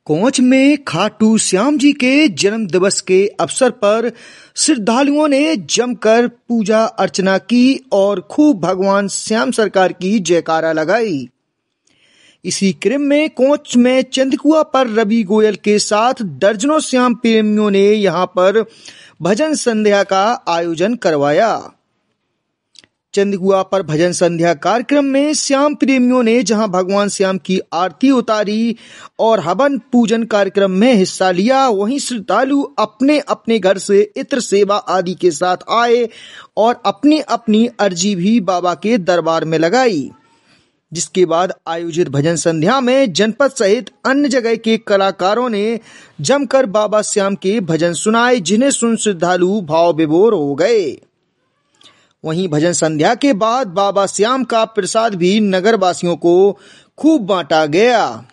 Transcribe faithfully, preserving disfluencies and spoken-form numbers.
कोंच में खाटू श्याम जी के जन्म दिवस के अवसर पर श्रद्धालुओं ने जमकर पूजा अर्चना की और खूब भगवान श्याम सरकार की जयकारा लगाई। इसी क्रम में कोंच में चंदकुआ पर रवि गोयल के साथ दर्जनों श्याम प्रेमियों ने यहां पर भजन संध्या का आयोजन करवाया। चंदकुआ पर भजन संध्या कार्यक्रम में श्याम प्रेमियों ने जहां भगवान श्याम की आरती उतारी और हवन पूजन कार्यक्रम में हिस्सा लिया, वहीं श्रद्धालु अपने अपने घर से इत्र सेवा आदि के साथ आए और अपनी अपनी अर्जी भी बाबा के दरबार में लगाई। जिसके बाद आयोजित भजन संध्या में जनपद सहित अन्य जगह के कलाकारों ने जमकर बाबा श्याम के भजन सुनाए, जिन्हें सुन श्रद्धालु भाव विभोर हो गए। वहीं भजन संध्या के बाद बाबा श्याम का प्रसाद भी नगर वासियों को खूब बांटा गया।